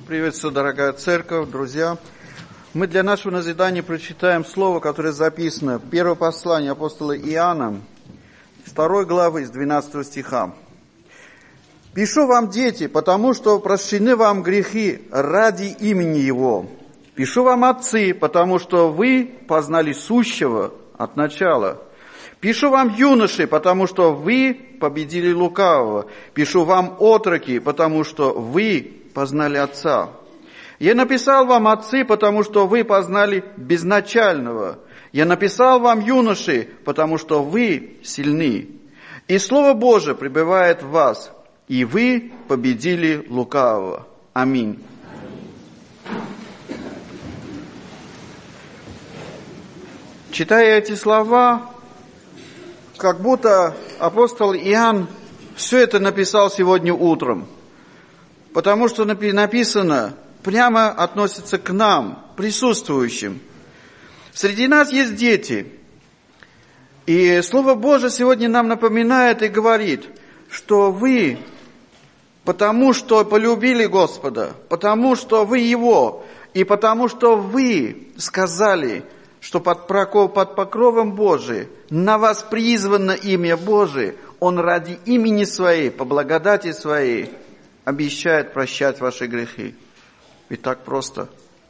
Приветствую, дорогая церковь, друзья. Мы для нашего назидания прочитаем слово, которое записано в первом послании апостола Иоанна, 2 главы, с 12 стиха. «Пишу вам, дети, потому что прощены вам грехи ради имени Его. Пишу вам, отцы, потому что вы познали сущего от начала. Пишу вам, юноши, потому что вы победили лукавого. Пишу вам, отроки, потому что вы познали Отца. Я написал вам, отцы, потому что вы познали безначального. Я написал вам, юноши, потому что вы сильны. И Слово Божие пребывает в вас, и вы победили лукавого». Аминь. Читая эти слова, как будто апостол Иоанн все это написал сегодня утром. Потому что написано, прямо относится к нам, присутствующим. Среди нас есть дети. И Слово Божие сегодня нам напоминает и говорит, что вы, потому что полюбили Господа, потому что вы Его, и потому что вы сказали, что под покровом Божиим на вас призвано имя Божие, Он ради имени Своей, по благодати Своей, обещает прощать ваши грехи. Ведь так просто.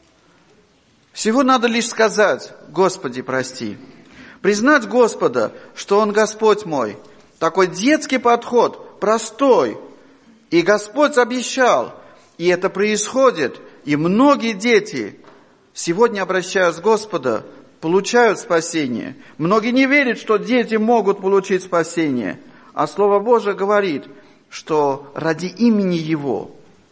Всего надо лишь сказать: «Господи, прости». Признать Господа, что Он Господь мой. Такой детский подход, простой. И Господь обещал, и это происходит. И многие дети, сегодня, обращаясь к Господу, получают спасение. Многие не верят, что дети могут получить спасение. А Слово Божие говорит, что ради имени Его.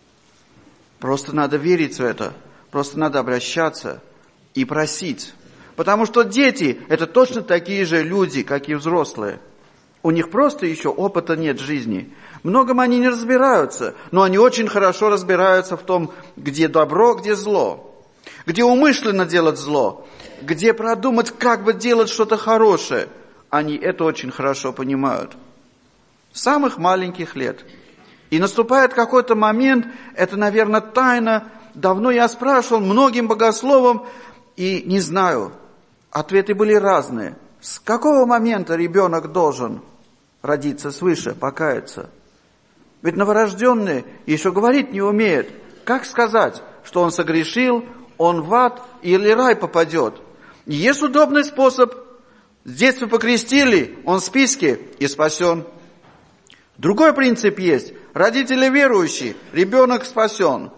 Просто надо верить в это. Просто надо обращаться и просить. Потому что дети – это точно такие же люди, как и взрослые. У них просто еще опыта нет в жизни. Многом они не разбираются, но они очень хорошо разбираются в том, где добро, где зло. Где умышленно делать зло, где продумать, как бы делать что-то хорошее. Они это очень хорошо понимают. С самых маленьких лет. И наступает какой-то момент, это, наверное, тайна. Давно я спрашивал многим богословам, и не знаю, ответы были разные. С какого момента ребенок должен родиться свыше, покаяться? Ведь новорожденный еще говорить не умеет. Как сказать, что он согрешил, он в ад или рай попадет? Есть удобный способ. С детства покрестили, он в списке и спасен. Другой принцип есть. Родители верующие, ребенок спасен.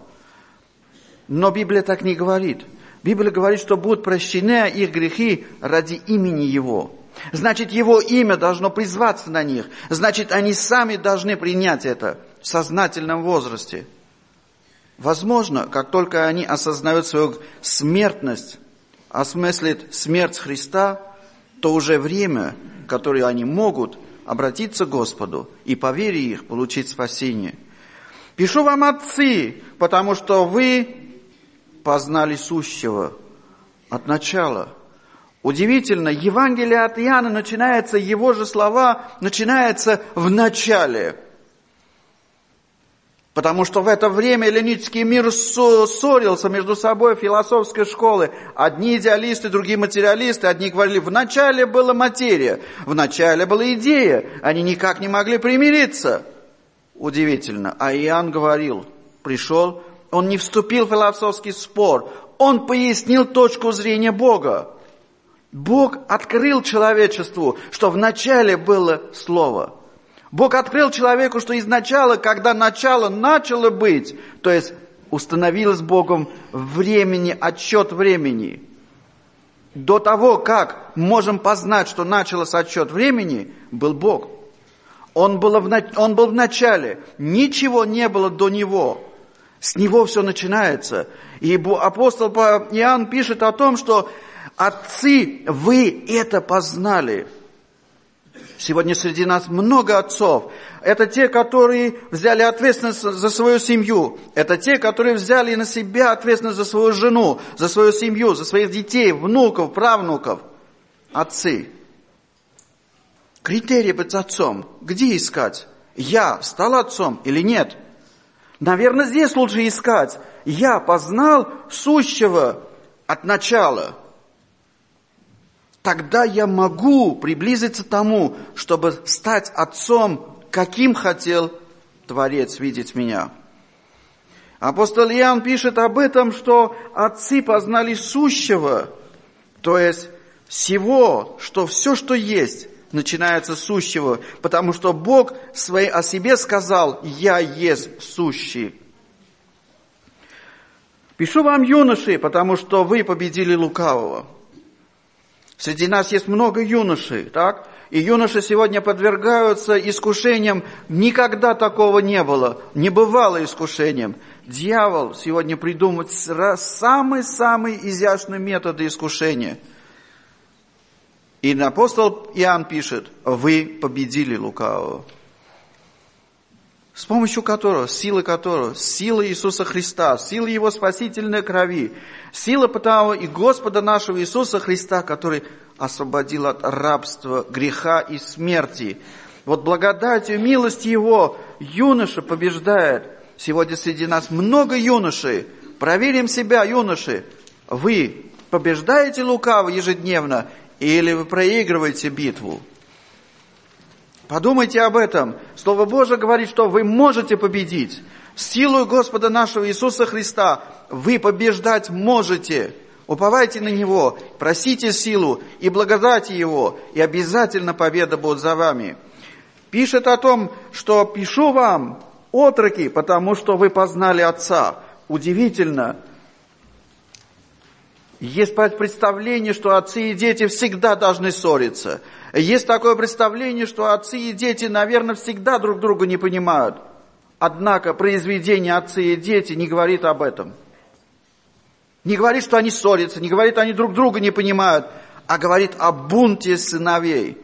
Но Библия так не говорит. Библия говорит, что будут прощены их грехи ради имени Его. Значит, Его имя должно призваться на них. Значит, они сами должны принять это в сознательном возрасте. Возможно, как только они осознают свою смертность, осмыслят смерть Христа, то уже время, которое они могут обратиться к Господу и по вере их получить спасение. «Пишу вам, отцы, потому что вы познали сущего от начала». Удивительно, Евангелие от Иоанна начинается, его же слова начинаются в начале. Потому что в это время эллинический мир ссорился между собой, философской школы. Одни идеалисты, другие материалисты. Одни говорили, в начале была материя, в начале была идея. Они никак не могли примириться. Удивительно. А Иоанн говорил, пришел, он не вступил в философский спор. Он пояснил точку зрения Бога. Бог открыл человечеству, что в начале было Слово. Бог открыл человеку, что изначально, когда начало начало быть, то есть установилось Богом времени, отсчет времени. До того, как можем познать, что начался отсчет времени, был Бог. Он был в начале, ничего не было до Него. С Него все начинается. И апостол Иоанн пишет о том, что «Отцы, вы это познали». Сегодня среди нас много отцов. Это те, которые взяли ответственность за свою семью. Это те, которые взяли на себя ответственность за свою жену, за свою семью, за своих детей, внуков, правнуков. Отцы. Критерий быть отцом. Где искать? Я стал отцом или нет? Наверное, здесь лучше искать. Я познал сущего от начала. Тогда я могу приблизиться к тому, чтобы стать отцом, каким хотел Творец видеть меня. Апостол Иоанн пишет об этом, что отцы познали сущего, то есть всего, что все, что есть, начинается с сущего, потому что Бог о себе сказал: «Я есть сущий». Пишу вам, юноши, потому что вы победили лукавого. Среди нас есть много юношей, так? И юноши сегодня подвергаются искушениям. Никогда такого не было. Не бывало искушением. Дьявол сегодня придумывает самые-самые изящные методы искушения. И апостол Иоанн пишет: вы победили лукавого. С помощью которого, силы Иисуса Христа, силы Его спасительной крови, сила потому и Господа нашего Иисуса Христа, который освободил от рабства, греха и смерти. Вот благодатью, милостью Его юноша побеждает. Сегодня среди нас много юношей. Проверим себя, юноши. Вы побеждаете лукаво ежедневно или вы проигрываете битву? Подумайте об этом. Слово Божие говорит, что вы можете победить. Силою Господа нашего Иисуса Христа вы побеждать можете. Уповайте на Него, просите силу и благодати Его, и обязательно победа будет за вами. Пишет о том, что пишу вам, отроки, потому что вы познали Отца. Удивительно. Есть представление, что отцы и дети всегда должны ссориться. Есть такое представление, что отцы и дети, наверное, всегда друг друга не понимают. Однако произведение «Отцы и дети» не говорит об этом. Не говорит, что они ссорятся, не говорит, что они друг друга не понимают, а говорит о бунте сыновей.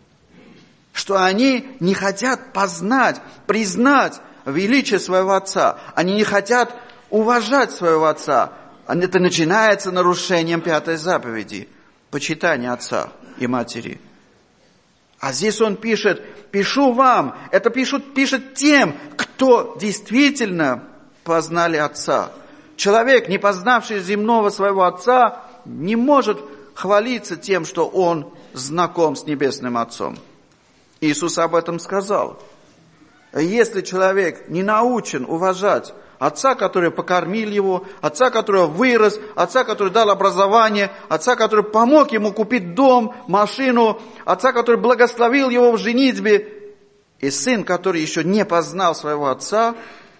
Что они не хотят познать, признать величие своего отца. Они не хотят уважать своего отца. Это начинается нарушением 5-й заповеди. Почитание отца и матери. А здесь он пишет: пишу вам. Это пишет тем, кто действительно познали отца. Человек, не познавший земного своего отца, не может хвалиться тем, что он знаком с небесным отцом. Иисус об этом сказал. Если человек не научен уважать отца, который покормил его, отца, который вырос, отца, который дал образование, отца, который помог ему купить дом, машину, отца, который благословил его в женитьбе, и сын, который еще не познал своего отца,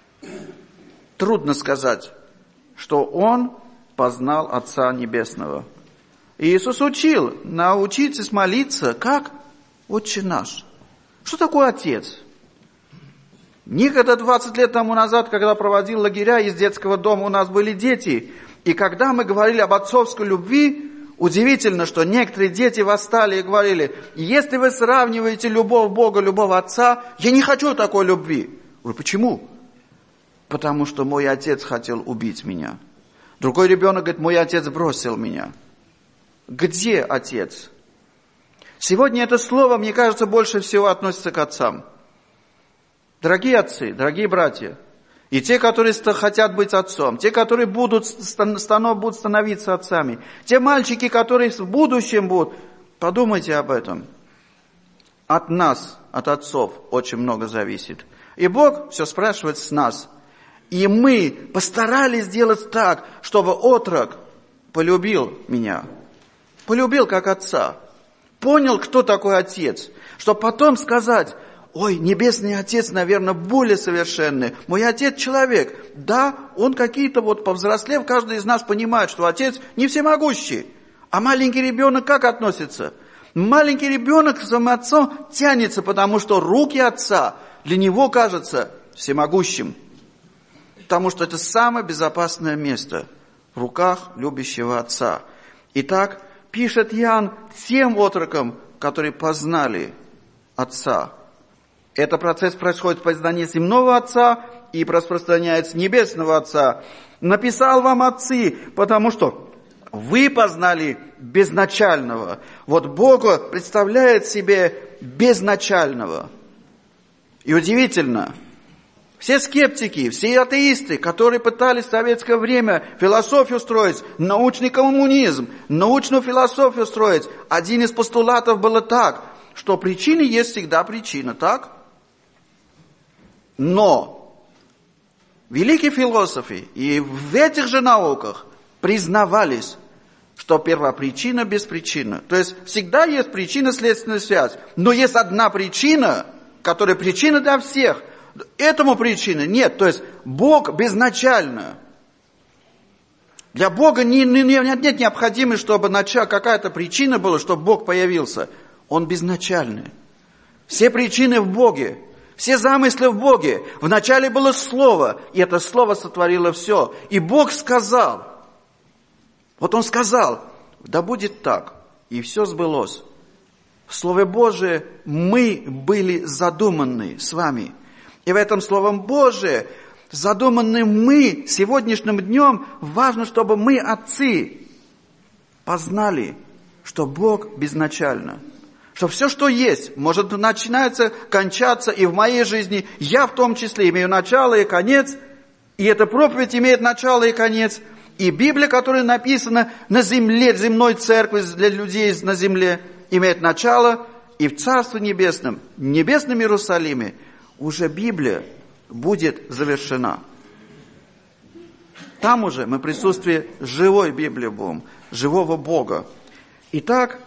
трудно сказать, что он познал Отца Небесного. И Иисус учил: научитесь молиться, как? Отче наш. Что такое Отец? Никогда 20 лет тому назад, когда проводил лагеря из детского дома, у нас были дети. И когда мы говорили об отцовской любви, удивительно, что некоторые дети восстали и говорили: если вы сравниваете любовь Бога, любовь Отца, я не хочу такой любви. Я говорю: почему? Потому что мой отец хотел убить меня. Другой ребенок говорит: мой отец бросил меня. Где отец? Сегодня это слово, мне кажется, больше всего относится к отцам. Дорогие отцы, дорогие братья, и те, которые хотят быть отцом, те, которые будут становиться отцами, те мальчики, которые в будущем будут, подумайте об этом. От нас, от отцов, очень много зависит. И Бог все спрашивает с нас. И мы постарались сделать так, чтобы отрок полюбил меня. Полюбил как отца. Понял, кто такой отец. Чтобы потом сказать: ой, небесный отец, наверное, более совершенный. Мой отец человек. Да, он какие-то повзрослев, каждый из нас понимает, что отец не всемогущий. А маленький ребенок как относится? Маленький ребенок к своему отцу тянется, потому что руки отца для него кажутся всемогущим. Потому что это самое безопасное место в руках любящего отца. Итак, пишет Иоанн тем отрокам, которые познали отца. Этот процесс происходит в познании земного отца и распространяется небесного отца. Написал вам отцы, потому что вы познали безначального. Вот Бог представляет себе безначального. И удивительно, Все скептики, все атеисты, которые пытались в советское время философию строить, научный коммунизм, научную философию строить, один из постулатов был так, что причина есть всегда причина, так? Но великие философы и в этих же науках признавались, что первопричина беспричинна. То есть всегда есть причинно-следственная связь, но есть одна причина, которая причина для всех. Этому причины нет. То есть Бог безначально. Для Бога нет необходимости, чтобы какая-то причина была, чтобы Бог появился. Он безначальный. Все причины в Боге. Все замыслы в Боге. Вначале было Слово, и это Слово сотворило все. И Бог сказал. Вот Он сказал, да будет так. И все сбылось. В Слове Божие мы были задуманы с вами. И в этом Словом Божие, задуманы мы сегодняшним днем, важно, чтобы мы, отцы, познали, что Бог безначально. Что все, что есть, может начинаться, кончаться и в моей жизни. Я в том числе имею начало и конец. И эта проповедь имеет начало и конец. И Библия, которая написана на земле, земной церкви для людей на земле, имеет начало. И в Царстве Небесном, в Небесном Иерусалиме, уже Библия будет завершена. Там уже мы в присутствии живой Библии будем, живого Бога. Итак,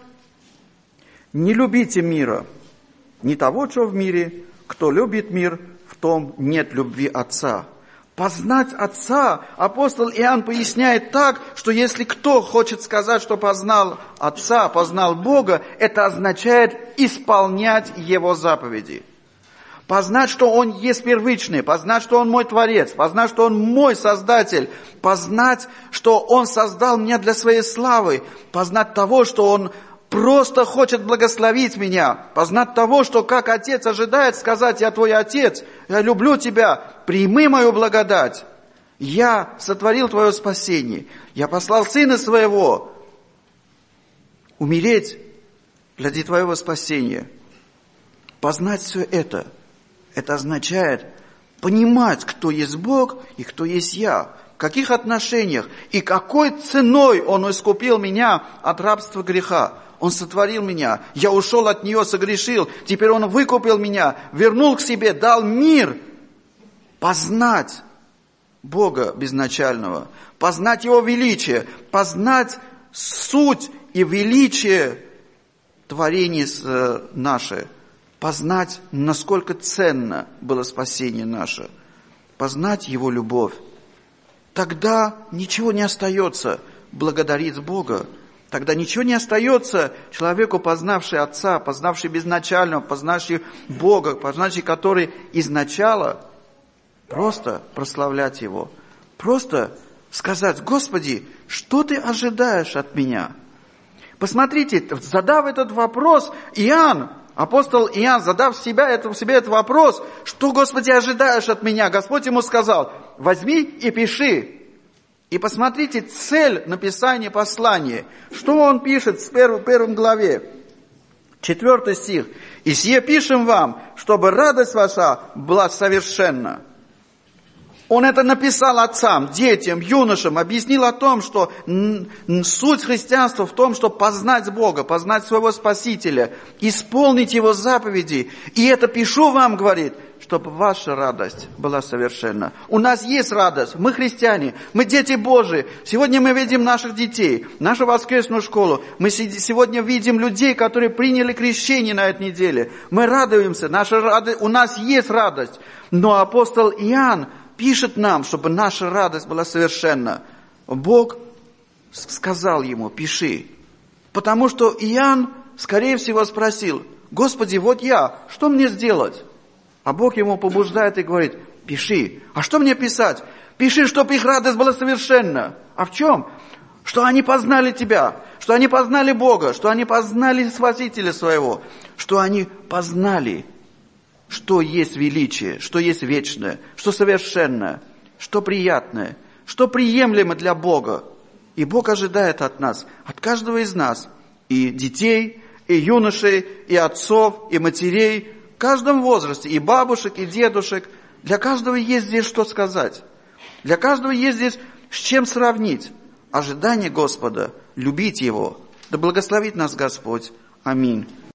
не любите мира, не того, что в мире. Кто любит мир, в том нет любви Отца. Познать Отца, апостол Иоанн поясняет так, что если кто хочет сказать, что познал Отца, познал Бога, это означает исполнять Его заповеди. Познать, что Он есть первичный, познать, что Он мой Творец, познать, что Он мой Создатель, познать, что Он создал меня для Своей славы, познать того, что Он просто хочет благословить меня, познать того, что как Отец ожидает сказать, я твой Отец, я люблю тебя, прими мою благодать, я сотворил твое спасение, я послал Сына Своего умереть ради твоего спасения. Познать все это означает понимать, кто есть Бог и кто есть я, в каких отношениях и какой ценой Он искупил меня от рабства греха. Он сотворил меня, я ушел от нее, согрешил, теперь Он выкупил меня, вернул к себе, дал мир. Познать Бога безначального, познать Его величие, познать суть и величие творений наше, познать, насколько ценно было спасение наше, познать Его любовь. Тогда ничего не остается благодарить Бога. Тогда ничего не остается человеку, познавший Отца, познавший безначального, познавший Бога, познавший который изначала, просто прославлять Его. Просто сказать: Господи, что Ты ожидаешь от меня? Посмотрите, задав этот вопрос, апостол Иоанн, задав себе этот вопрос, что, Господи, ожидаешь от меня? Господь ему сказал: возьми и пиши. И посмотрите цель написания послания. Что он пишет в первом главе? 4 стих. «И сие пишем вам, чтобы радость ваша была совершенна». Он это написал отцам, детям, юношам, объяснил о том, что суть христианства в том, чтобы познать Бога, познать своего Спасителя, исполнить Его заповеди. И это пишу вам, говорит, чтобы ваша радость была совершенна. У нас есть радость, мы христиане, мы дети Божии. Сегодня мы видим наших детей, нашу воскресную школу. Мы сегодня видим людей, которые приняли крещение на этой неделе. Мы радуемся, у нас есть радость. Но апостол Иоанн пишет нам, чтобы наша радость была совершенна. Бог сказал ему: пиши. Потому что Иоанн, скорее всего, спросил: Господи, вот я, что мне сделать? А Бог ему побуждает и говорит: пиши. А что мне писать? Пиши, чтобы их радость была совершенна. А в чем? Что они познали Тебя, что они познали Бога, что они познали Спасителя своего, что они познали, что есть величие, что есть вечное, что совершенное, что приятное, что приемлемо для Бога. И Бог ожидает от нас, от каждого из нас, и детей, и юношей, и отцов, и матерей, в каждом возрасте, и бабушек, и дедушек, Для каждого есть здесь что сказать. Для каждого есть здесь с чем сравнить. Ожидание Господа, любить Его. Да благословит нас Господь. Аминь.